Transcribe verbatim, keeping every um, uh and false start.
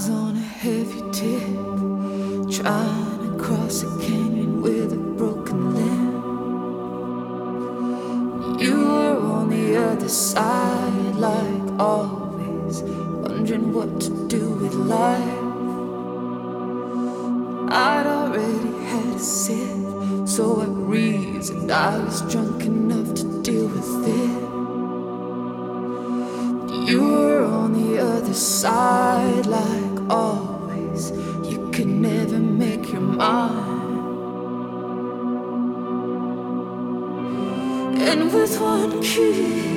was on a heavy tip, trying to cross a canyon with a broken limb. You were on the other side, like always, wondering what to do with life. I'd already had a sip, so I reasoned I was drunk enough to deal with it. You were on the other side, like always. You could never make your mind. And with one kiss